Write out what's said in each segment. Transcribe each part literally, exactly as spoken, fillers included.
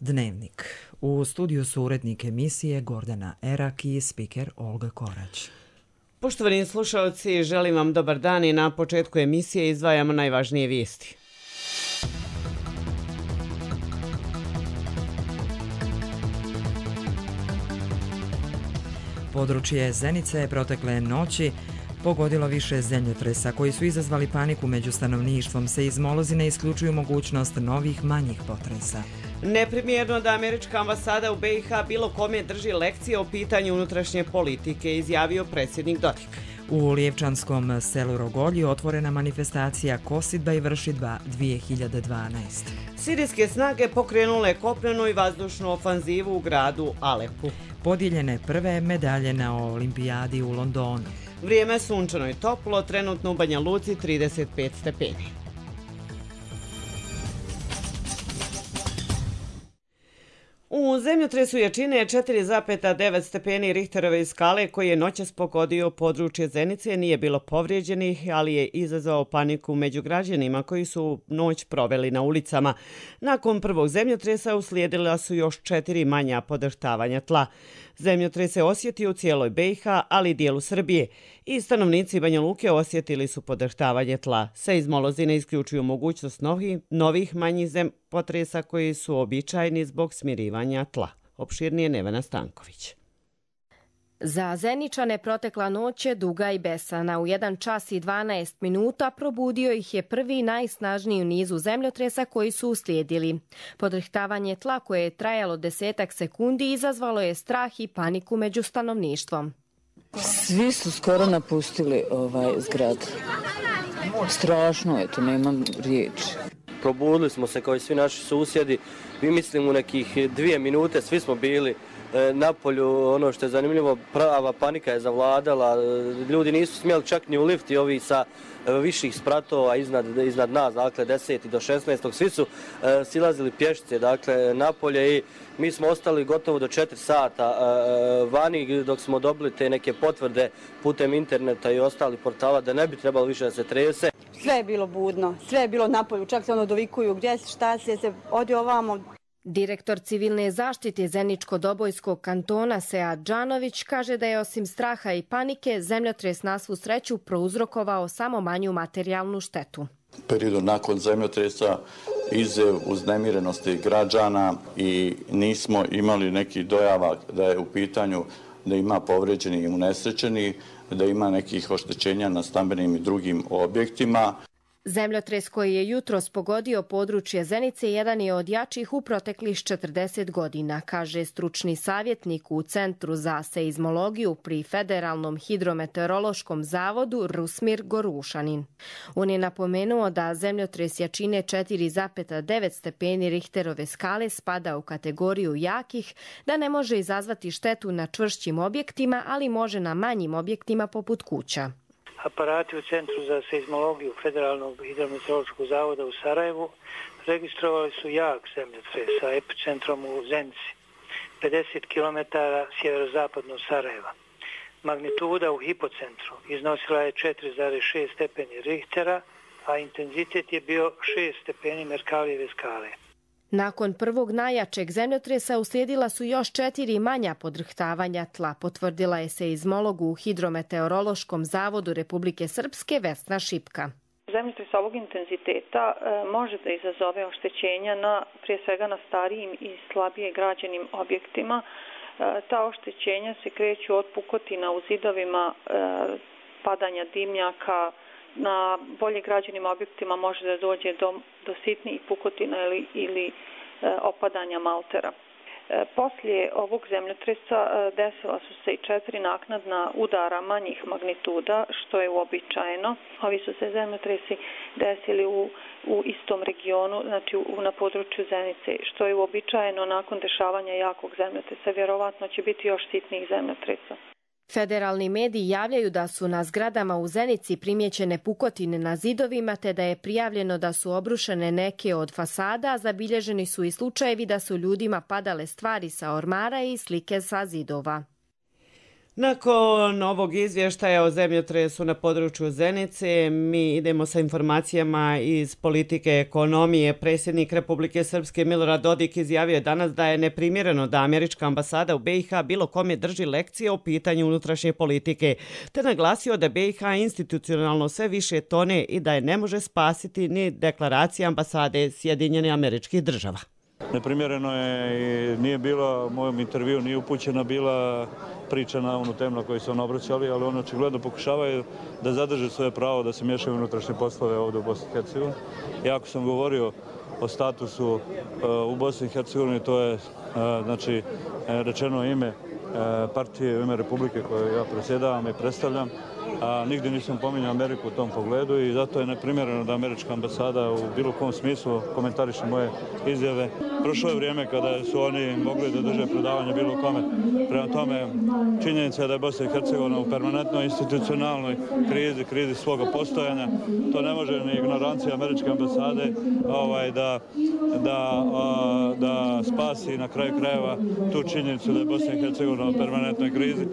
Dnevnik. U studiju su urednik emisije Gordana Erak i spiker Olga Korać. Poštovani slušalci, želim vam dobar dan i na početku emisije izdvajamo najvažnije vijesti. Područje Zenice je protekle noći pogodilo više zemljotresa koji su izazvali paniku među stanovništvom. Seizmolozi ne isključuju mogućnost novih manjih potresa. Neprimjerno da američka ambasada u B i H bilo kome drži lekcije o pitanju unutrašnje politike, izjavio predsjednik Dodik. U Lijevčanskom selu Rogolji otvorena manifestacija Kosidba i Vršidba dvije hiljade dvanaeste. Sirijske snage pokrenule kopnenu i vazdušnu ofanzivu u gradu Alepu. Podijeljene prve medalje na olimpijadi u Londonu. Vrijeme sunčano i toplo, trenutno u Banja Luci trideset pet stepeni. U zemljotresu jačine četiri zarez devet stepeni Richterove skale koji je noćas pogodio područje Zenice nije bilo povrijeđenih, ali je izazvao paniku među građanima koji su noć proveli na ulicama. Nakon prvog zemljotresa uslijedila su još četiri manja podrhtavanja tla. Zemljotres se osjetio u cijeloj B i H, ali i dijelu Srbije. I stanovnici Banja Luke osjetili su podrhtavanje tla. Seizmolozi ne isključuju mogućnost novih, novih manjih potresa koji su običajni zbog smirivanja tla. Opširnije Nevena Stanković. Za Zeničane protekla noć je duga i besana. U jedan čas i dvanaest minuta probudio ih je prvi najsnažniji u nizu zemljotresa koji su uslijedili. Podrhtavanje tla koje je trajalo desetak sekundi izazvalo je strah i paniku među stanovništvom. Svi su skoro napustili ovaj zgrad. Strašno je, to nemam riječi. Probudili smo se kao i svi naši susjedi. Mi mislim u nekih dvije minute svi smo bili na polju. Ono što je zanimljivo, prava panika je zavladala. Ljudi nisu smjeli čak ni u lift i ovi sa viših spratova iznad, iznad nas, dakle deset do šesnaest. Svi su e, silazili pješice, dakle, na polje i mi smo ostali gotovo do četiri sata e, vani dok smo dobili te neke potvrde putem interneta i ostali portala da ne bi trebalo više da se trese. Sve je bilo budno, sve je bilo na polju, čak se ono dovikuju gdje se, šta se, se odi ovamo. Direktor civilne zaštite Zeničko-Dobojskog kantona Sead Džanović kaže da je osim straha i panike zemljotres na svu sreću prouzrokovao samo manju materijalnu štetu. Periodu nakon zemljotresa izzev uznemirenosti građana i nismo imali neki dojava da je u pitanju da ima povređeni i unesrećeni, da ima nekih oštećenja na stambenim i drugim objektima. Zemljotres koji je jutros pogodio područje Zenice jedan je od jačih u proteklih četrdeset godina, kaže stručni savjetnik u Centru za seizmologiju pri Federalnom hidrometeorološkom zavodu Rusmir Gorušanin. On je napomenuo da zemljotres jačine četiri zarez devet stepeni Richterove skale spada u kategoriju jakih, da ne može izazvati štetu na čvršćim objektima, ali može na manjim objektima poput kuća. Aparati u Centru za seizmologiju Federalnog hidrometeorološkog zavoda u Sarajevu registrovali su jak zemljotres sa epicentrom u Zenici, pedeset kilometara sjeverozapadno Sarajeva. Magnituda u hipocentru iznosila je četiri zarez šest stepeni Richtera, a intenzitet je bio šest stepeni Merkalijeve skale. Nakon prvog najjačeg zemljotresa uslijedila su još četiri manja podrhtavanja tla, potvrdila je seizmologu u Hidrometeorološkom zavodu Republike Srpske Vesna Šipka. Zemljotres ovog intenziteta e, može da izazove oštećenja na, prije svega na starijim i slabije građenim objektima. E, ta oštećenja se kreću od pukotina u zidovima, e, padanja dimnjaka. Na bolje građenim objektima može da dođe do, do sitnih pukotina ili, ili e, opadanja maltera. E, poslije ovog zemljotresa e, desila su se i četiri naknadna udara manjih magnituda, što je uobičajeno. Ovi su se zemljotresi desili u, u istom regionu, znači u, na području Zenice, što je uobičajeno nakon dešavanja jakog zemljotresa. Vjerovatno će biti još sitnijih zemljotresa. Federalni mediji javljaju da su na zgradama u Zenici primijećene pukotine na zidovima te da je prijavljeno da su obrušene neke od fasada, a zabilježeni su i slučajevi da su ljudima padale stvari sa ormara i slike sa zidova. Nakon ovog izvještaja o zemljotresu na području Zenice, mi idemo sa informacijama iz politike ekonomije. Predsjednik Republike Srpske Milorad Dodik izjavio je danas da je neprimjereno da američka ambasada u B i H bilo kome drži lekcije o pitanju unutrašnje politike, te naglasio da B i H institucionalno sve više tone i da je ne može spasiti ni deklaracija ambasade Sjedinjenih Američkih Država. Neprimjereno je i nije bilo, u mojom intervju nije upućena bila priča na onu temu na koju su oni obraćali, ali oni očigledno pokušavaju da zadrže svoje pravo da se miješaju unutrašnje poslove ovdje u Bosni i Hercegovini. I ako sam govorio o statusu uh, u Bosni i Hercegovini, to je uh, znači, rečeno ime uh, partije, ime Republike koju ja predsjedavam i predstavljam. A nigdje nisam pominjao Ameriku u tom pogledu i zato je neprimjereno da američka ambasada u bilo kom smislu komentariše moje izjave. Prošlo je vrijeme kada su oni mogli da drže predavanje bilo kome. Prema tome, činjenica je da je Bosna i Hercegovina u permanentnoj institucionalnoj krizi, krizi svoga postojanja. To ne može ni ignorancija američke ambasade ovaj, da, da, a, da spasi na kraju krajeva tu činjenicu da je Bosna i Hercegovina u permanentnoj krizi.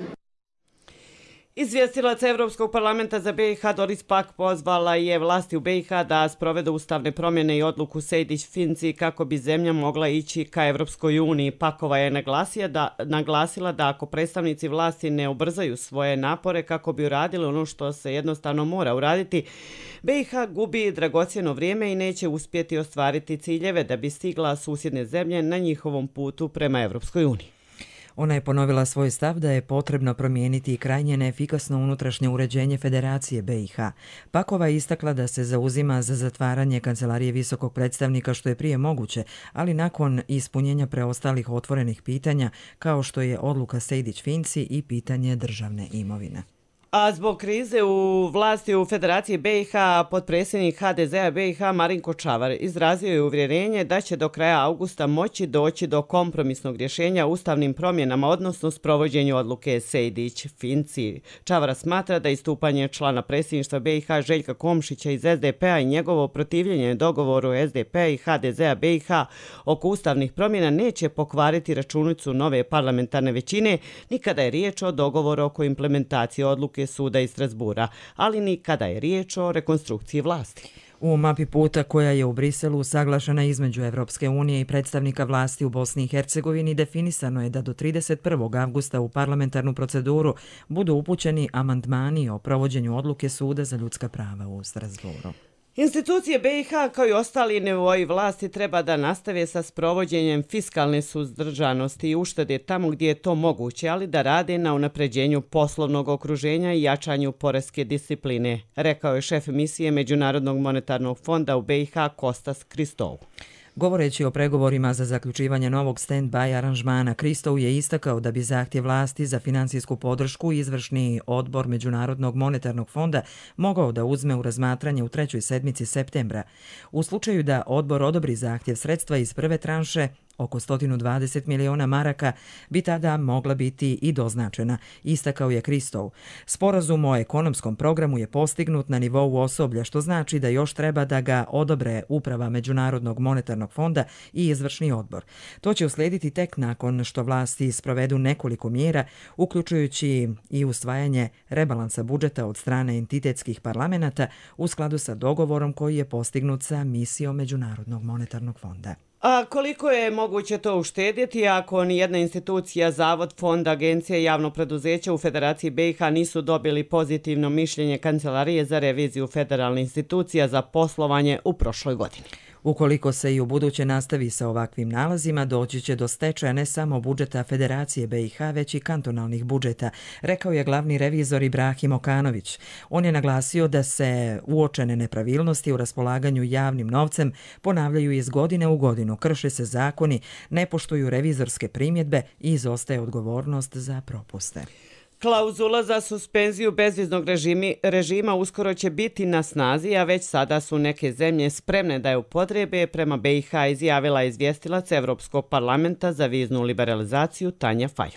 Izvjestilac Evropskog parlamenta za B i H Doris Pack pozvala je vlasti u B i H da sprovedu ustavne promjene i odluku Sejdić-Finci kako bi zemlja mogla ići ka Evropskoj uniji. Pakova je naglasila da, naglasila da ako predstavnici vlasti ne ubrzaju svoje napore kako bi uradili ono što se jednostavno mora uraditi, B i H gubi dragocjeno vrijeme i neće uspjeti ostvariti ciljeve da bi stigla susjedne zemlje na njihovom putu prema Evropskoj uniji. Ona je ponovila svoj stav da je potrebno promijeniti krajnje neefikasno unutrašnje uređenje Federacije B i H. Pakova je istakla da se zauzima za zatvaranje Kancelarije visokog predstavnika što je prije moguće, ali nakon ispunjenja preostalih otvorenih pitanja, kao što je odluka Sejdić-Finci i pitanje državne imovine. A zbog krize u vlasti u Federaciji B i H, potpredsjednik H D Z-a B i H Marinko Čavar izrazio je uvjerenje da će do kraja avgusta moći doći do kompromisnog rješenja ustavnim promjenama, odnosno sprovođenju odluke Sejdić-Finci. Čavar smatra da istupanje člana predsjedništva B i H Željka Komšića iz S D P-a i njegovo protivljenje dogovoru S D P-a i H D Z-a B i H oko ustavnih promjena neće pokvariti računicu nove parlamentarne većine ni kada je riječ o dogovoru oko implementacije odluke suda iz Strasbura, ali ni kada je riječ o rekonstrukciji vlasti. U mapi puta koja je u Briselu saglašena između Evropske unije i predstavnika vlasti u Bosni i Hercegovini definisano je da do trideset prvog avgusta u parlamentarnu proceduru budu upućeni amandmani o provođenju odluke Suda za ljudska prava u Strasburu. Institucije B i H kao i ostali nivoi vlasti treba da nastave sa sprovođenjem fiskalne suzdržanosti i uštede tamo gdje je to moguće, ali da rade na unapređenju poslovnog okruženja i jačanju poreske discipline, rekao je šef misije Međunarodnog monetarnog fonda u B i H Kostas Kristou. Govoreći o pregovorima za zaključivanje novog stand-by aranžmana, Kristou je istakao da bi zahtjev vlasti za finansijsku podršku izvršni odbor Međunarodnog monetarnog fonda mogao da uzme u razmatranje u trećoj sedmici septembra. U slučaju da odbor odobri zahtjev, sredstva iz prve tranše, oko sto dvadeset miliona maraka, bi tada mogla biti i doznačena, istakao je Kristou. Sporazum o ekonomskom programu je postignut na nivou osoblja, što znači da još treba da ga odobre uprava Međunarodnog monetarnog fonda i izvršni odbor. To će uslijediti tek nakon što vlasti sprovedu nekoliko mjera, uključujući i usvajanje rebalansa budžeta od strane entitetskih parlamenata u skladu sa dogovorom koji je postignut sa misijom Međunarodnog monetarnog fonda. A koliko je moguće to uštedjeti ako ni jedna institucija, zavod, fond, agencija i javno preduzeće u Federaciji B i H nisu dobili pozitivno mišljenje Kancelarije za reviziju federalnih institucija za poslovanje u prošloj godini? Ukoliko se i u buduće nastavi sa ovakvim nalazima, doći će do stečaja ne samo budžeta Federacije B i H, već i kantonalnih budžeta, rekao je glavni revizor Ibrahim Okanović. On je naglasio da se uočene nepravilnosti u raspolaganju javnim novcem ponavljaju iz godine u godinu, krše se zakoni, ne poštuju revizorske primjedbe i izostaje odgovornost za propuste. Klauzula za suspenziju bezviznog režimi, režima uskoro će biti na snazi, a već sada su neke zemlje spremne da je upotrebe, prema B i H izjavila izvjestilac Evropskog parlamenta za viznu liberalizaciju Tanja Fajon.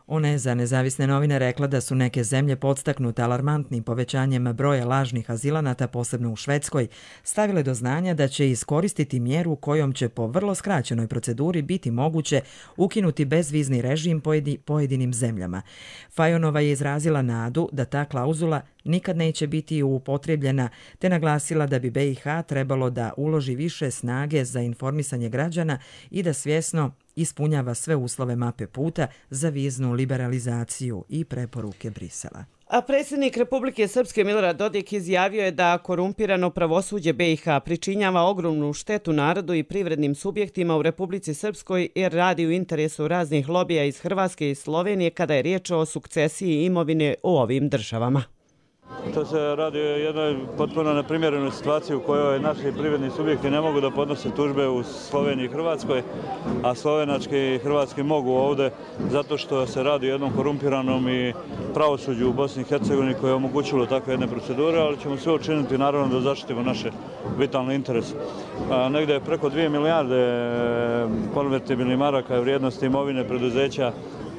Ona je za nezavisne novine rekla da su neke zemlje podstaknute alarmantnim povećanjem broja lažnih azilanata, posebno u Švedskoj, stavile do znanja da će iskoristiti mjeru kojom će po vrlo skraćenoj proceduri biti moguće ukinuti bezvizni režim pojedinim zemljama. Fajonova je izrazila nadu da ta klauzula nikad neće biti upotrebljena, te naglasila da bi B i H trebalo da uloži više snage za informisanje građana i da svjesno ispunjava sve uslove mape puta za viznu liberalizaciju i preporuke Brisela. A predsjednik Republike Srpske Milorad Dodik izjavio je da korumpirano pravosuđe B i H pričinjava ogromnu štetu narodu i privrednim subjektima u Republici Srpskoj jer radi u interesu raznih lobija iz Hrvatske i Slovenije kada je riječ o sukcesiji imovine u ovim državama. To se radi o jednoj potpuno neprimjerenoj situaciji u kojoj naši privredni subjekti ne mogu da podnose tužbe u Sloveniji i Hrvatskoj, a slovenački i hrvatski mogu ovdje zato što se radi o jednom korumpiranom i pravosuđu u Bosni i Hercegovini koje je omogućilo takve jedne procedure, ali ćemo sve učiniti naravno da zaštitimo naše vitalne interese. Negdje je preko dvije milijarde konvertibilnih maraka je vrijednost imovine preduzeća,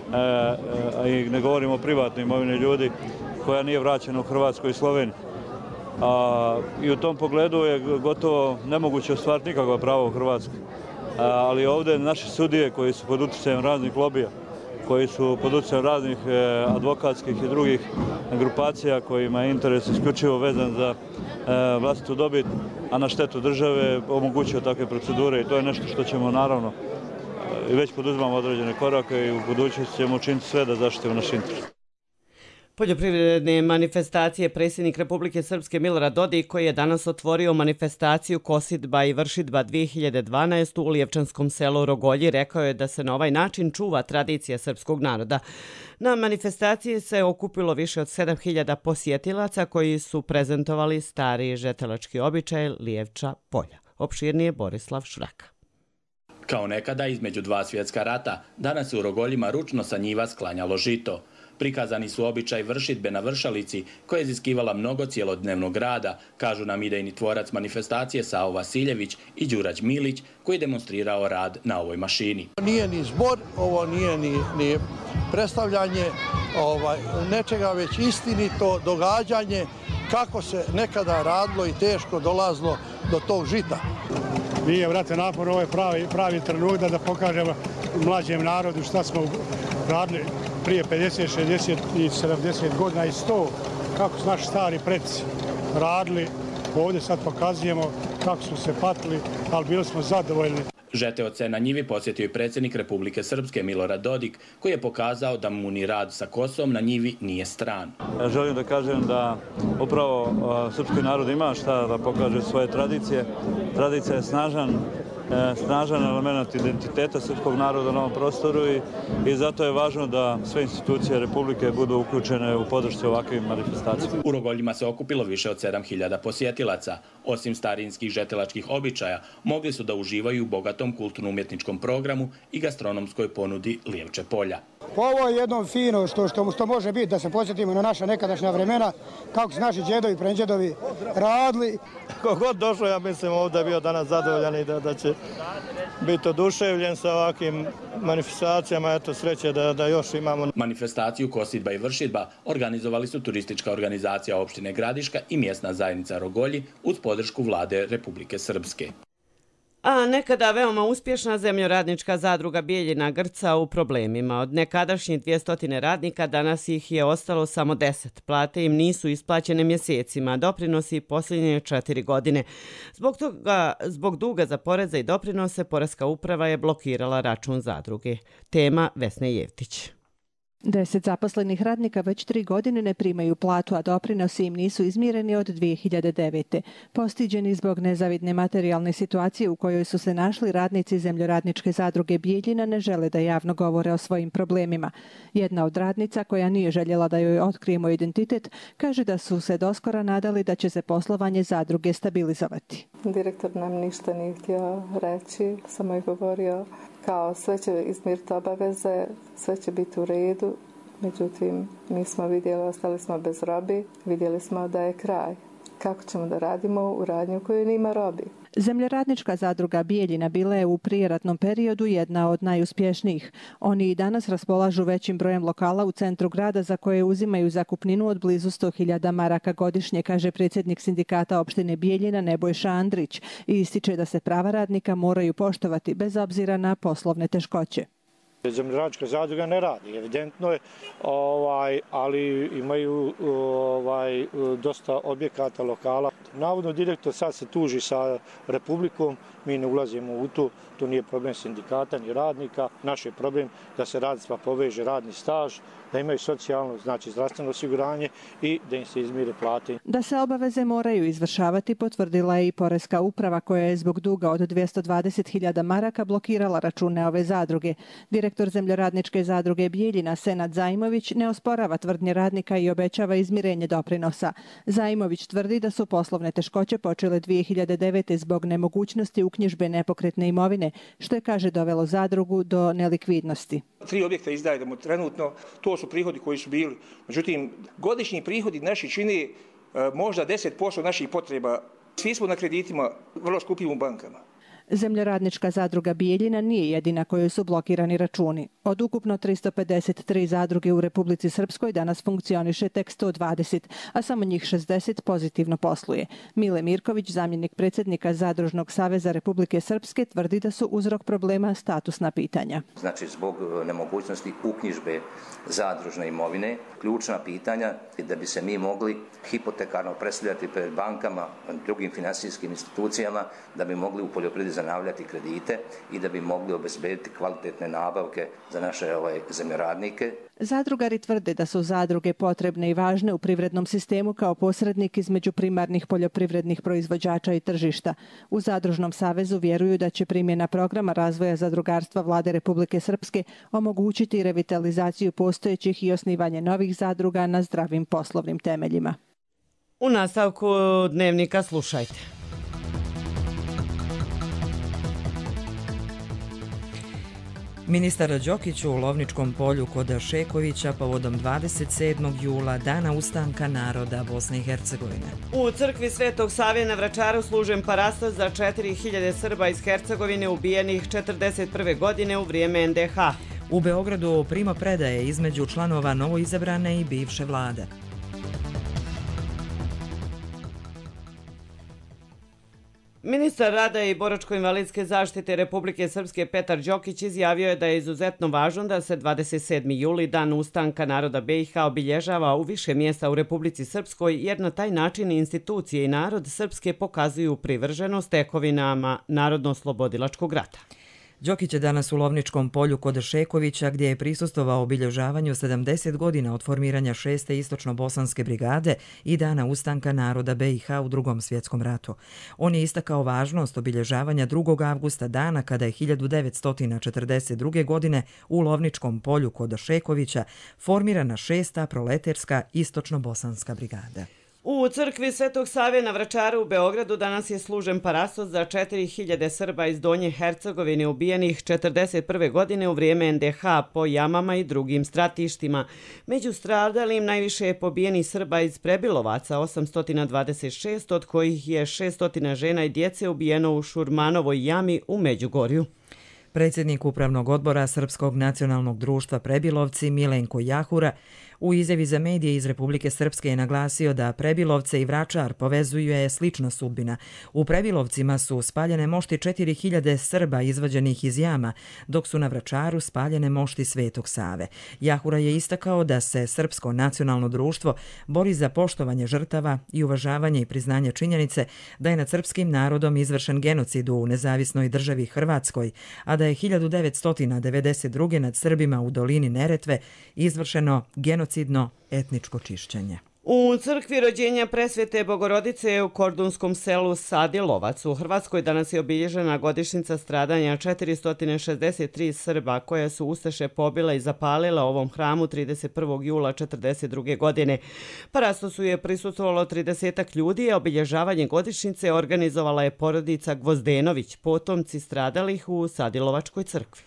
a i ne govorimo o privatnoj imovini ljudi, koja nije vraćena u Hrvatskoj i Sloveniji. A, I u tom pogledu je gotovo nemoguće ostvariti nikakva prava u Hrvatskoj. A, ali ovdje naši sudije koji su pod utjecajem raznih lobija, koji su pod utjecajem raznih e, advokatskih i drugih grupacija kojima je interes isključivo vezan za e, vlastitu dobit, a na štetu države omogućuje takve procedure i to je nešto što ćemo naravno i već poduzimamo određene korake i u budućnosti ćemo učiniti sve da zaštitimo naš interes. Poljoprivredne manifestacije predsjednik Republike Srpske Milorad Dodik koji je danas otvorio manifestaciju Kosidba i Vršidba dvije hiljade dvanaest u Lijevčanskom selu Rogolji rekao je da se na ovaj način čuva tradicija srpskog naroda. Na manifestaciji se okupilo više od sedam hiljada posjetilaca koji su prezentovali stari žetelački običaj Lijevča polja. Opširnije Borislav Šraka. Kao nekada između dva svjetska rata, danas se u Rogoljima ručno sa njiva sklanjalo žito. Prikazani su običaj vršidbe na vršalici koja je iziskivala mnogo cijelodnevnog rada, kažu nam idejni tvorac manifestacije Savo Vasiljević i Đurać Milić koji je demonstrirao rad na ovoj mašini. Nije ni zbor, ovo nije ni, ni predstavljanje ovaj, nečega, već istinito događanje kako se nekada radilo i teško dolazilo do tog žita. Nije, vrate, napor, ovo je pravi, pravi trenutak da pokažemo mlađem narodu šta smo radili prije pedeset, šezdeset i sedamdeset godina i sto, kako su naši stari preci radili. Ovdje sad pokazujemo kako su se patili, ali bili smo zadovoljni. Žeteoce na njivi posjetio i predsjednik Republike Srpske Milorad Dodik, koji je pokazao da mu ni rad sa kosom na njivi nije stran. Ja želim da kažem da upravo srpski narod ima šta da pokaže svoje tradicije. Tradicija je snažan, snažan element identiteta srpskog naroda na ovom prostoru i, i zato je važno da sve institucije Republike budu uključene u podršci ovakvim manifestacijama. U Rogoljima se okupilo više od sedam hiljada posjetilaca. Osim starinskih žetelačkih običaja, mogli su da uživaju u bogatom kulturno-umjetničkom programu i gastronomskoj ponudi Lijevče polja. Ovo je jedno fino što, što, što može biti da se podsjetimo na naša nekadašnja vremena, kako su naši djedovi i pradjedovi radili. Kogod došao, ja mislim ovdje je bio danas zadovoljan i da, da će biti oduševljen sa ovakvim manifestacijama. Eto, sreće da, da još imamo. Manifestaciju Kosidba i Vršidba organizovali su turistička organizacija opštine Gradiška i mjesna zajednica Rogolji uz podršku vlade Republike Srpske. A nekada veoma uspješna zemljoradnička zadruga Bijeljina grca u problemima. Od nekadašnjih dvjesto radnika danas ih je ostalo samo deset. Plate im nisu isplaćene mjesecima, doprinosi posljednje četiri godine. Zbog toga, zbog duga za poreze i doprinose, Poreska uprava je blokirala račun zadruge. Tema Vesne Jevtić. Deset zaposlenih radnika već tri godine ne primaju platu, a doprinosi im nisu izmireni od dvije hiljade devete. Postiđeni zbog nezavidne materijalne situacije u kojoj su se našli, radnici zemljoradničke zadruge Bijeljina ne žele da javno govore o svojim problemima. Jedna od radnica, koja nije željela da joj otkrijemo identitet, kaže da su se doskora nadali da će se poslovanje zadruge stabilizovati. Direktor nam ništa nije htio reći, samo je govorio kao sve će izmiriti obaveze, sve će biti u redu. Međutim, mi smo vidjeli, ostali smo bez robi, vidjeli smo da je kraj. Kako ćemo da radimo u radnji u kojoj nima robi? Zemljoradnička zadruga Bijeljina bila je u prijeratnom periodu jedna od najuspješnijih. Oni i danas raspolažu većim brojem lokala u centru grada za koje uzimaju zakupninu od blizu sto hiljada maraka godišnje, kaže predsjednik sindikata opštine Bijeljina Nebojša Andrić i ističe da se prava radnika moraju poštovati bez obzira na poslovne teškoće. Zemljoradnička zadruga ne radi, evidentno je, ovaj, ali imaju ovaj, dosta objekata, lokala. Navodno direktor sad se tuži sa Republikom, mi ne ulazimo u to, to nije problem sindikata ni radnika. Naš je problem da se radnicima poveže radni staž, da imaju socijalno, znači zdravstveno osiguranje i da im se izmire plate. Da se obaveze moraju izvršavati potvrdila je i Poreska uprava koja je zbog duga od dvjesto dvadeset hiljada maraka blokirala račune ove zadruge. Direktor Zemljoradničke zadruge Bijeljina Senad Zajmović ne osporava tvrdnje radnika i obećava izmirenje doprinosa. Zajmović tvrdi da su poslovne teškoće počele dvije hiljade devete. zbog nemogućnosti uknjižbe nepokretne imovine, što je, kaže, dovelo zadrugu do nelikvidnosti. Tri objekta izdajemo trenutno, to su prihodi koji su bili. Međutim, godišnji prihodi naši čini možda deset posto naših potreba. Svi smo na kreditima, vrlo skupim u bankama. Zemljoradnička zadruga Bijeljina nije jedina kojoj su blokirani računi. Od ukupno tristo pedeset tri zadruge u Republici Srpskoj danas funkcioniše tek sto dvadeset, a samo njih šezdeset pozitivno posluje. Mile Mirković, zamjenik predsjednika Zadružnog saveza Republike Srpske, tvrdi da su uzrok problema statusna pitanja. Znači, zbog nemogućnosti uknjižbe zadružne imovine, ključna pitanja je da bi se mi mogli hipotekarno predstavljati pred bankama, drugim finansijskim institucijama, da bi mogli u poljoprivredi zanavljati kredite i da bi mogli obezbediti kvalitetne nabavke za naše ovaj, zemljoradnike. Zadrugari tvrde da su zadruge potrebne i važne u privrednom sistemu kao posrednik između primarnih poljoprivrednih proizvođača i tržišta. U Zadružnom savezu vjeruju da će primjena programa razvoja zadrugarstva Vlade Republike Srpske omogućiti revitalizaciju postojećih i osnivanje novih zadruga na zdravim poslovnim temeljima. U nastavku dnevnika slušajte. Ministar Đokić u Lovničkom polju kod Šekovića povodom dvadeset sedmog jula, dana ustanka naroda Bosne i Hercegovine. U crkvi Svetog Save na Vračaru služen parastos za četiri hiljade Srba iz Hercegovine ubijenih četrdeset prve. godine u vrijeme en de ha. U Beogradu primopredaje između članova novoizabrane i bivše vlade. Ministar rada i boračko-invalidske zaštite Republike Srpske Petar Đokić izjavio je da je izuzetno važno da se dvadeset sedmi juli, dan ustanka naroda be i ha, obilježava u više mjesta u Republici Srpskoj, jer na taj način institucije i narod Srpske pokazuju privrženost tekovinama Narodno-slobodilačkog rata. Đokić je danas u Lovničkom polju kod Šekovića, gdje je prisustvovao obilježavanju sedamdeset godina od formiranja šeste istočno-bosanske brigade i dana ustanka naroda be i ha u Drugom svjetskom ratu. On je istakao važnost obilježavanja drugog avgusta, dana kada je hiljadu devetsto četrdeset druge. godine u Lovničkom polju kod Šekovića formirana šesta proleterska istočno-bosanska brigada. U crkvi Svetog Save na Vračaru u Beogradu danas je služen parastos za četiri hiljade Srba iz Donje Hercegovine ubijenih četrdeset prve. godine u vrijeme en de ha po jamama i drugim stratištima. Među stradalim najviše je pobijenih Srba iz Prebilovaca, osamsto dvadeset šest, od kojih je šesto žena i djece ubijeno u Šurmanovoj jami u Međugorju. Predsjednik Upravnog odbora Srpskog nacionalnog društva Prebilovci Milenko Jahura u izjavi za medije iz Republike Srpske je naglasio da Prebilovce i Vračar povezuje slična sudbina. U Prebilovcima su spaljene mošti četiri hiljade Srba izvađenih iz jama, dok su na Vračaru spaljene mošti Svetog Save. Jahura je istakao da se Srpsko nacionalno društvo bori za poštovanje žrtava i uvažavanje i priznanje činjenice da je nad srpskim narodom izvršen genocid u nezavisnoj državi Hrvatskoj, a da je hiljadu devetsto devedeset druge. nad Srbima u dolini Neretve izvršeno genocidno etničko čišćenje. U crkvi rođenja Presvete Bogorodice u kordunskom selu Sadilovac u Hrvatskoj danas je obilježena godišnjica stradanja četiristo šezdeset tri Srba koja su ustaše pobila i zapalila ovom hramu trideset prvog jula četrdeset druge. godine. Parastosu je prisustvovalo tridesetak ljudi, a obilježavanje godišnjice organizovala je porodica Gvozdenović, potomci stradalih u Sadilovačkoj crkvi.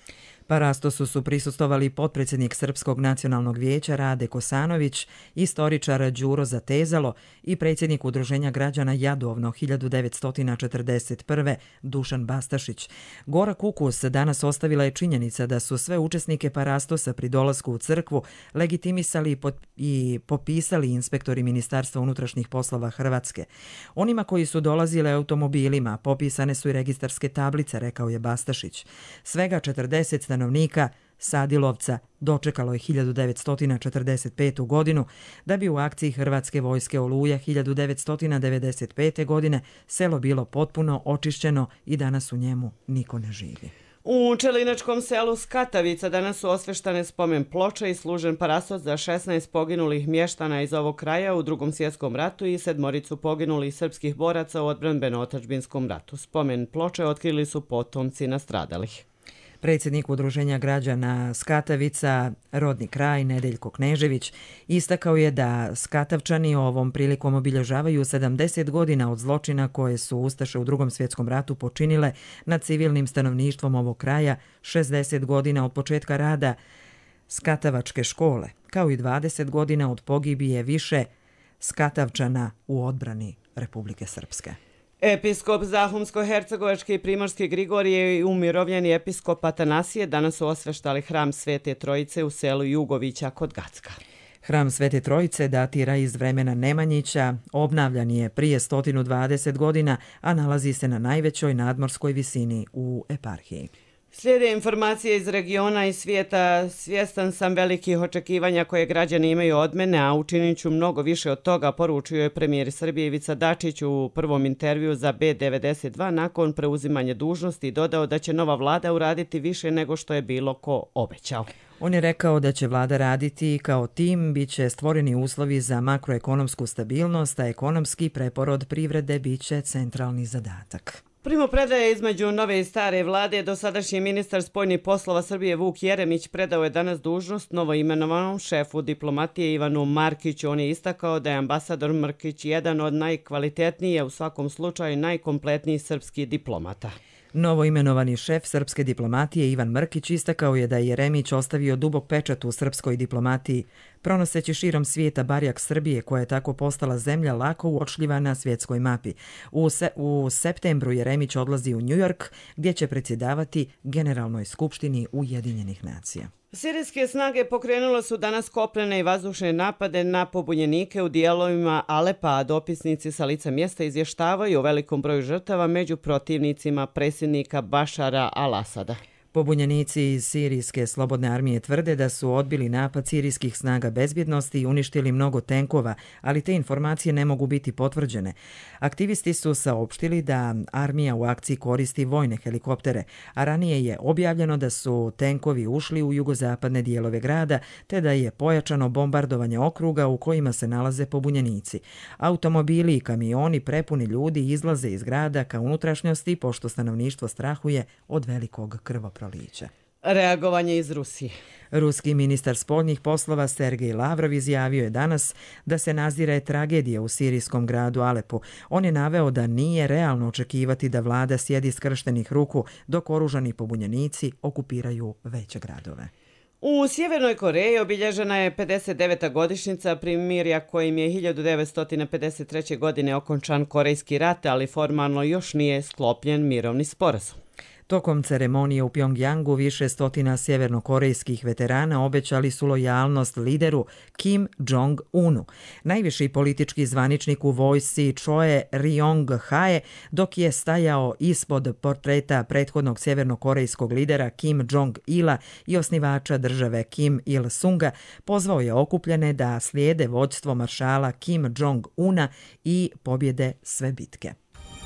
Parastosu su prisustvovali potpredsjednik Srpskog nacionalnog vijeća Rade Kosanović, istoričar Đuro Zatezalo i predsjednik Udruženja građana Jadovno hiljadu devetsto četrdeset prve. Dušan Bastašić. Gorak ukus danas ostavila je činjenica da su sve učesnike Parastosa pri dolasku u crkvu legitimisali i popisali inspektori Ministarstva unutrašnjih poslova Hrvatske. Onima koji su dolazile automobilima popisane su i registarske tablice, rekao je Bastašić. Svega četrdeset stanovnika Sadilovca dočekalo je hiljadu devetsto četrdeset petu. godinu, da bi u akciji Hrvatske vojske Oluja hiljadu devetsto devedeset pete. godine selo bilo potpuno očišćeno i danas u njemu niko ne živi. U Čelinačkom selu Skatavica danas su osveštane spomen ploče i služen parastos za šesnaest poginulih mještana iz ovog kraja u Drugom svjetskom ratu i sedmoricu poginulih srpskih boraca u odbranbeno-otadžbinskom ratu. Spomen ploče otkrili su potomci nastradalih. Predsjednik Udruženja građana Skatavica, rodni kraj, Nedeljko Knežević, istakao je da Skatavčani ovom prilikom obilježavaju sedamdeset godina od zločina koje su ustaše u Drugom svjetskom ratu počinile nad civilnim stanovništvom ovog kraja, šezdeset godina od početka rada Skatavačke škole, kao i dvadeset godina od pogibije više Skatavčana u odbrani Republike Srpske. Episkop Zahumsko-hercegovački i primorski Grigorije i umirovljeni episkop Atanasije danas su osveštali hram Svete Trojice u selu Jugovića kod Gacka. Hram Svete Trojice datira iz vremena Nemanjića, obnavljan je prije sto dvadeset godina, a nalazi se na najvećoj nadmorskoj visini u eparhiji. Slijede informacije iz regiona i svijeta. Svjestan sam velikih očekivanja koje građani imaju od mene, a učinit ću mnogo više od toga, poručio je premijer Srbije Ivica Dačić u prvom intervju za B devedeset dva nakon preuzimanja dužnosti i dodao da će nova vlada uraditi više nego što je bilo ko obećao. On je rekao da će vlada raditi kao tim, bit će stvoreni uslovi za makroekonomsku stabilnost, a ekonomski preporod privrede bit će centralni zadatak. Primopredaje između nove i stare vlade, dosadašnji ministar spoljnih poslova Srbije Vuk Jeremić predao je danas dužnost novoimenovanom šefu diplomatije Ivanu Markiću. On je istakao da je ambasador Mrkić jedan od najkvalitetnijih, a u svakom slučaju najkompletnijih srpskih diplomata. Novoimenovani šef srpske diplomatije Ivan Mrkić istakao je da je Jeremić ostavio dubok pečat u srpskoj diplomatiji, pronoseći širom svijeta barjak Srbije koja je tako postala zemlja lako uočljiva na svjetskoj mapi. U, se, u septembru Jeremić odlazi u New York gdje će predsjedavati Generalnoj skupštini Ujedinjenih nacija. Sirijske snage pokrenule su danas kopnene i vazdušne napade na pobunjenike u dijelovima Alepa, a dopisnici sa lica mjesta izvještavaju o velikom broju žrtava među protivnicima predsjednika Bašara al-Asada. Pobunjenici iz Sirijske slobodne armije tvrde da su odbili napad sirijskih snaga bezbjednosti i uništili mnogo tenkova, ali te informacije ne mogu biti potvrđene. Aktivisti su saopštili da armija u akciji koristi vojne helikoptere, a ranije je objavljeno da su tenkovi ušli u jugozapadne dijelove grada, te da je pojačano bombardovanje okruga u kojima se nalaze pobunjenici. Automobili i kamioni prepuni ljudi izlaze iz grada ka unutrašnjosti, pošto stanovništvo strahuje od velikog krvoprolića. Reagovanje iz Rusije. Ruski ministar spoljnih poslova Sergej Lavrov izjavio je danas da se nazire tragedija u sirijskom gradu Alepu. On je naveo da nije realno očekivati da vlada sjedi skrštenih ruku dok oružani pobunjenici okupiraju veće gradove. U Sjevernoj Koreji obilježena je pedeset deveta godišnjica primirja kojim je hiljadu devetsto pedeset treće. godine okončan Korejski rat, ali formalno još nije sklopljen mirovni sporazum. Tokom ceremonije u Pjongjangu više stotina sjevernokorejskih veterana obećali su lojalnost lideru Kim Jong-unu. Najviši politički zvaničnik u vojsci Choe Ryong-hae, dok je stajao ispod portreta prethodnog sjevernokorejskog lidera Kim Jong-ila i osnivača države Kim Il-sunga, pozvao je okupljene da slijede vođstvo maršala Kim Jong-una i pobjede sve bitke.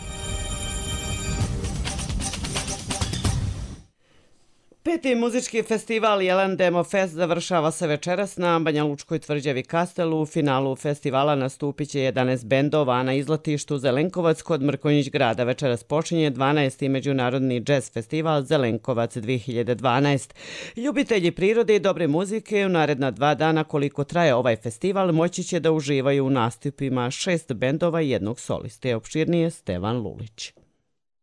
Peti muzički festival Jelen Demo Fest završava se večeras na Banja Lučkoj tvrđavi Kastelu. U finalu festivala nastupit će jedanaest bendova, a na izletištu Zelenkovac kod Mrkonjić grada večeras počinje dvanaesti međunarodni džez festival Zelenkovac dvije hiljade dvanaest. Ljubitelji prirode i dobre muzike u naredna dva dana koliko traje ovaj festival moći će da uživaju u nastupima šest bendova i jednog soliste. Opširnije Stevan Lulić.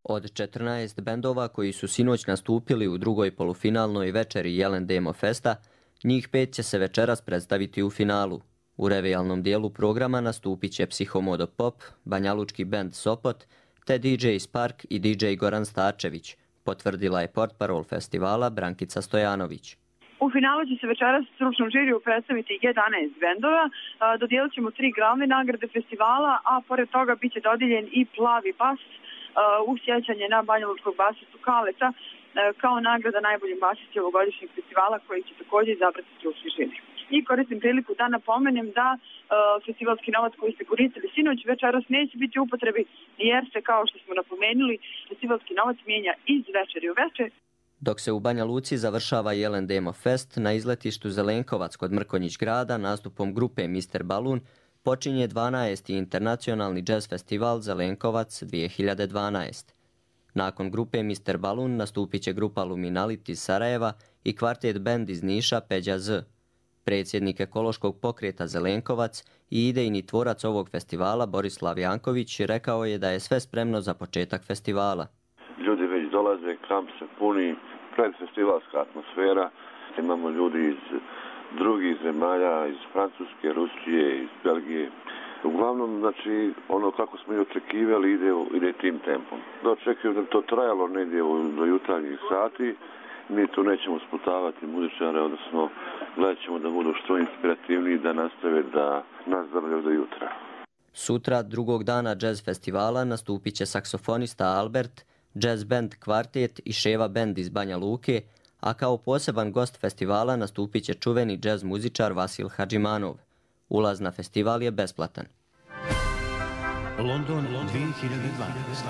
Od četrnaest bendova koji su sinoć nastupili u drugoj polufinalnoj večeri Jelen Demo Festa, njih pet će se večeras predstaviti u finalu. U revijalnom dijelu programa nastupit će Psihomodo Pop, banjalučki bend Sopot, te D J Spark i D J Goran Starčević, potvrdila je portparol festivala Brankica Stojanović. U finalu će se večeras stručnom žiriju predstaviti jedanaest bendova, dodijelit ćemo tri glavne nagrade festivala, a pored toga bit će dodijeljen i plavi bas u sjećanje na banjalučkog basistu Kaleta kao nagrada najboljim basisti ovogodišnjeg festivala koji će također izabrati stručni žiri. I koristim priliku da napomenem da uh, festivalski novac koji ste koristili sinoć večeras neće biti u upotrebi jer se, kao što smo napomenuli, festivalski novac mijenja iz večeri u večer. Dok se u Banja Luci završava Jelen Demo Fest, na izletištu Zelenkovac kod Mrkonjić grada nastupom grupe mister Balloon počinje dvanaesti internacionalni jazz festival Zelenkovac dvije hiljade dvanaest. Nakon grupe mister Balloon nastupit će grupa Luminalit iz Sarajeva i kvartet bend iz Niša Peđa Z. Predsjednik ekološkog pokreta Zelenkovac i idejni tvorac ovog festivala Borislav Janković rekao je da je sve spremno za početak festivala. Ljudi već dolaze, kamp se puni, predfestivalska atmosfera. Imamo ljudi iz drugih zemalja, iz Francuske, Rusije, iz Belgije. Uglavnom, znači, ono kako smo i očekivali ide, ide tim tempom. Da očekujem da to trajalo negdje do jutarnjih sati. Mi tu nećemo sputavati muzičare, odnosno gledat ćemo da budu što inspirativniji, da nastave da nas zabavljaju do jutra. Sutra, drugog dana jazz festivala, nastupit će saksofonista Albert, jazz band Kvartet i Ševa band iz Banja Luke, a kao poseban gost festivala nastupit će čuveni jazz muzičar Vasil Hadžimanov. Ulaz na festival je besplatan. London dvije hiljade dvanaest.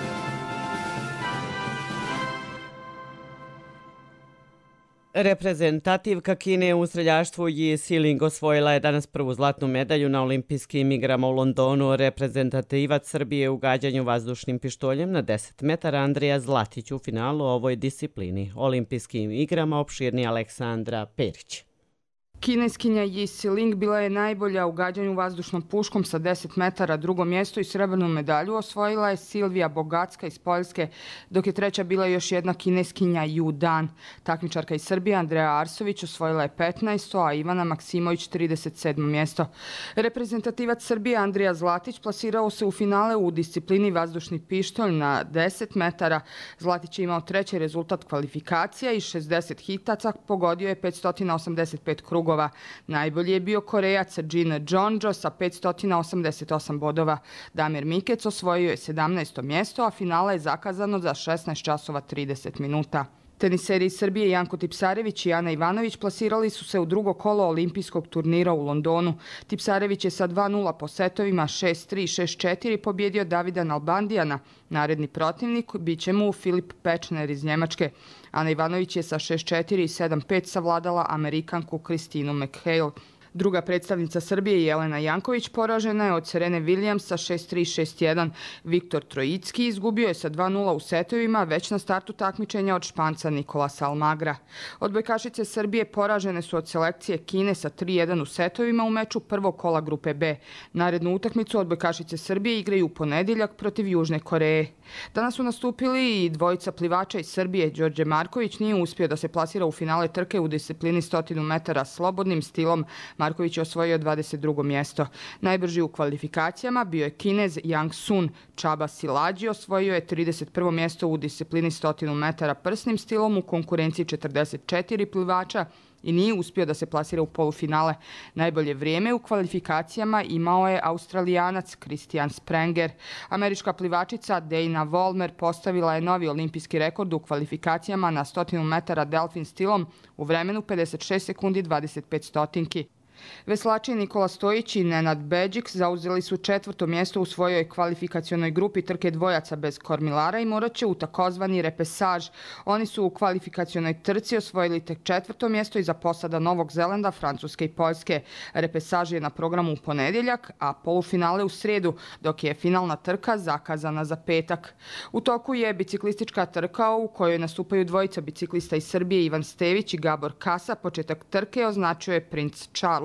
Reprezentativka Kine u streljaštvu Yi Siling osvojila je danas prvu zlatnu medalju na olimpijskim igrama u Londonu. Reprezentativac Srbije u gađanju vazdušnim pištoljem na deset metara Andrija Zlatić u finalu ovoj disciplini. Olimpijskim igrama opširni Aleksandra Perić. Kineskinja Yi Siling bila je najbolja u gađanju vazdušnom puškom sa deset metara, drugo mjesto i srebrnu medalju osvojila je Silvija Bogacka iz Poljske, dok je treća bila još jedna kineskinja Yu Dan. Takmičarka iz Srbije Andreja Arsović osvojila je petnaesto, a Ivana Maksimović trideset sedmo mjesto. Reprezentativac Srbije Andrija Zlatić plasirao se u finale u disciplini vazdušni pištolj na deset metara. Zlatić je imao treći rezultat kvalifikacija i šezdeset hitaca, pogodio je petsto osamdeset pet krugova. Najbolji je bio Korejac Jin Jonjo sa petsto osamdeset osam bodova. Damir Mikec osvojio je sedamnaesto mjesto, a finala je zakazano za šesnaest časova trideset minuta. Teniseri iz Srbije Janko Tipsarević i Ana Ivanović plasirali su se u drugo kolo olimpijskog turnira u Londonu. Tipsarević je sa dva nula po setovima šest tri šest četiri pobjedio Davida Nalbandijana. Naredni protivnik bit će mu Filip Pečner iz Njemačke. Ana Ivanović je sa šest četiri i sedam pet savladala Amerikanku Kristinu McHale. Druga predstavnica Srbije, Jelena Janković, poražena je od Serene Williams sa šest tri šest jedan. Viktor Trojicki izgubio je sa dva nula u setovima već na startu takmičenja od Španca Nikolasa Almagra. Odbojkašice Srbije poražene su od selekcije Kine sa tri jedan u setovima u meču prvog kola grupe B. Narednu utakmicu odbojkašice Srbije igraju u ponedjeljak protiv Južne Koreje. Danas su nastupili i dvojica plivača iz Srbije. Đorđe Marković nije uspio da se plasira u finale trke u disciplini stotinu metara slobodnim stilom. Marković je osvojio dvadeset drugo mjesto. Najbrži u kvalifikacijama bio je Kinez Yang Sun. Čaba Silađi osvojio je trideset prvo mjesto u disciplini stotinu metara prsnim stilom u konkurenciji četrdeset četiri plivača i nije uspio da se plasira u polufinale. Najbolje vrijeme u kvalifikacijama imao je Australijanac Christian Sprenger. Američka plivačica Dana Vollmer postavila je novi olimpijski rekord u kvalifikacijama na stotinu metara delfin stilom u vremenu pedeset šest sekundi dvadeset pet stotinki. Veslači Nikola Stojić i Nenad Beđik zauzeli su četvrto mjesto u svojoj kvalifikacionoj grupi trke dvojaca bez kormilara i morat će u takozvani repesaž. Oni su u kvalifikacionoj trci osvojili tek četvrto mjesto iza posada Novog Zelanda, Francuske i Poljske. Repesaž je na programu u ponedjeljak, a polufinale u srijedu, dok je finalna trka zakazana za petak. U toku je biciklistička trka u kojoj nastupaju dvojica biciklista iz Srbije, Ivan Stević i Gabor Kasa. Početak trke označio je Prince Charles.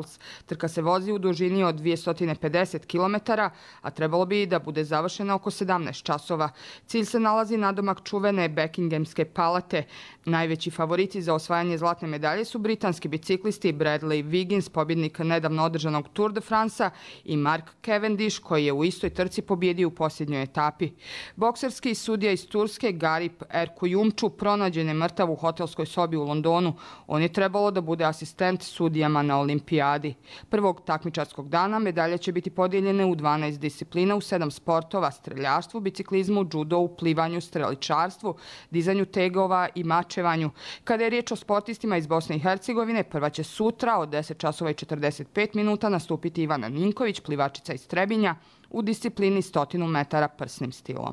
Miles. Trka se vozi u dužini od dvjesto pedeset kilometara, a trebalo bi da bude završena oko sedamnaest časova. Cilj se nalazi nadomak čuvene Buckinghamske palate. Najveći favoriti za osvajanje zlatne medalje su britanski biciklisti Bradley Wiggins, pobjednik nedavno održanog Tour de France-a, i Mark Cavendish, koji je u istoj trci pobjedio u posljednjoj etapi. Bokserski sudija iz Turske Garip Erkuyumču pronađen je mrtav u hotelskoj sobi u Londonu. On je trebalo da bude asistent sudijama na olimpijadi. Prvog takmičarskog dana medalje će biti podijeljene u dvanaest disciplina u sedam sportova: streljaštvu, biciklizmu, judovu, plivanju, streličarstvu, dizanju tegova i mačevanju. Kada je riječ o sportistima iz Bosne i Hercegovine, prva će sutra od deset časova i četrdeset pet minuta nastupiti Ivana Ninković, plivačica iz Trebinja, u disciplini stotinu metara prsnim stilom.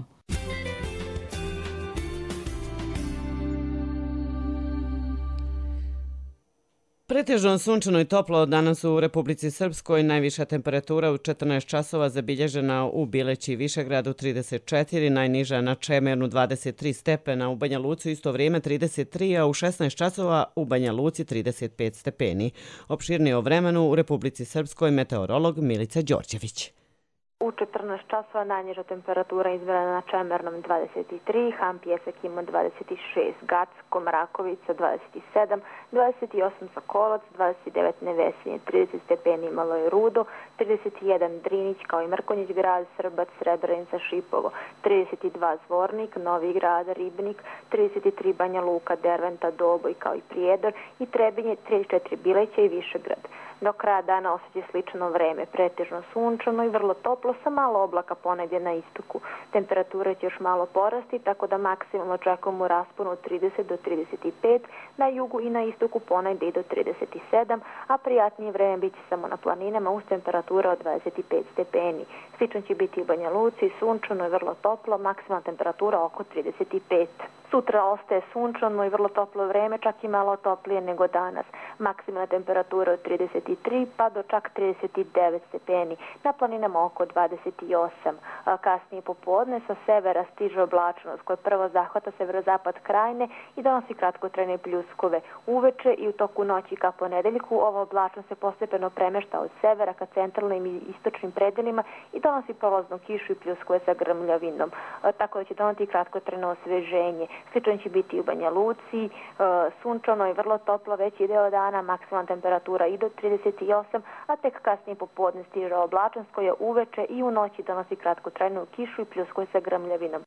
Pretežno sunčano i toplo danas u Republici Srpskoj. Najviša temperatura u četrnaest časova zabilježena u Bileći i Višegradu trideset četiri, najniža na Čemernu dvadeset tri stepena, u Banja Luci isto vrijeme trideset tri, a u šesnaest časova u Banja Luci trideset pet stepeni. Opširnije o vremenu u Republici Srpskoj meteorolog Milica Đorđević. U četrnaest časova najniža temperatura izmjerena na Čemernom dvadeset tri, Han Pjesak ima dvadeset šest, Gacko, Mrakovica dvadeset sedam, dvadeset osam Sokolac, dvadeset devet Nevesinje, trideset stepeni Malo i Rudo, trideset jedan Drinić kao i Mrkonjić grad, Srbac, Srebrenica, Šipovo, trideset dva Zvornik, Novi grad, Ribnik, trideset tri Banja Luka, Derventa, Doboj kao i Prijedor i Trebinje, trideset četiri Bileća i Višegrad. Do kraja dana osjeća slično vreme, pretežno sunčano i vrlo toplo sa malo oblaka ponegdje na istoku. Temperatura će još malo porasti, tako da maksimalno očekujemo u rasponu od trideset do trideset pet, na jugu i na istoku ponegdje i do trideset sedam, a prijatnije vreme biće samo na planinama uz temperatura od dvadeset pet stepeni. Slično će biti u Banja Luci, sunčano i vrlo toplo, maksimalna temperatura oko trideset pet. Sutra ostaje sunčano i vrlo toplo vreme, čak i malo toplije nego danas. Maksimalna temperatura od trideset tri pa do čak trideset devet stepeni, na planinama oko dvadeset osam. Kasnije popodne sa severa stiže oblačnost koja prvo zahvata severozapad Krajine i donosi kratkotrajne pljuskove. Uveče i u toku noći ka ponedeljku ova oblačnost se postepeno premešta od severa ka centralnim i istočnim predelima i donosi prolaznu kišu i pljuskove sa grmljavinom, tako da će doneti kratkotrajno osveženje. Slično će biti u Banja Luci, sunčano i vrlo toplo veći deo dana, maksimalna temperatura i do trideset osam, a tek kasnije popodne stiže oblačnost koja uveče i u noći donosi kratkotrajnu kišu i pljuskove sa grmljavinom.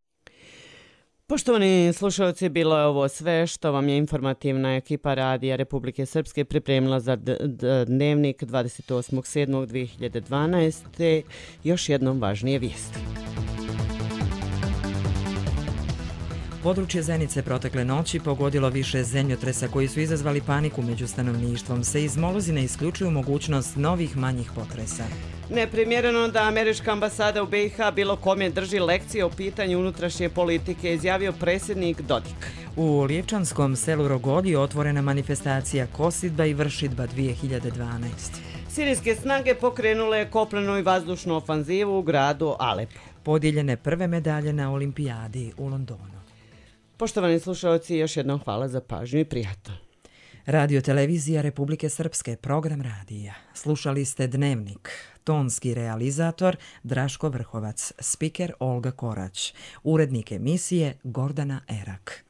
Poštovani slušalci, bilo je ovo sve što vam je informativna ekipa Radija Republike Srpske pripremila za dnevnik dvadeset osmog sedmog dve hiljade dvanaeste. Još jednom važnije vijesti. Područje Zenice protekle noći pogodilo više zemljotresa koji su izazvali paniku među stanovništvom. Seizmolozi ne isključuju mogućnost novih manjih potresa. Neprimjereno da američka ambasada u B i H bilo kome drži lekcije o pitanju unutrašnje politike, izjavio predsjednik Dodik. U Lijevčanskom selu Rogolji otvorena manifestacija Kosidba i Vršidba dvije hiljade dvanaeste. Sirijske snage pokrenule kopnenu i vazdušnu ofanzivu u gradu Alepo. Podijeljene prve medalje na olimpijadi u Londonu. Poštovani slušalci, još jednom hvala za pažnju i prijatno. Radio Televizija Republike Srpske, program radija. Slušali ste Dnevnik. Tonski realizator Draško Vrhovac, spiker Olga Korać, urednik emisije Gordana Erak.